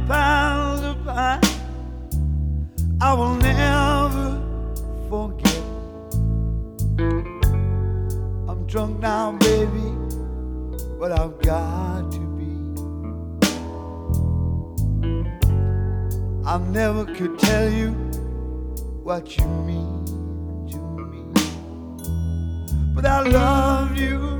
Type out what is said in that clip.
piles of pine I will never forget. I'm drunk now, baby, but I've got to be. I never could tell you what you mean to me, but I love you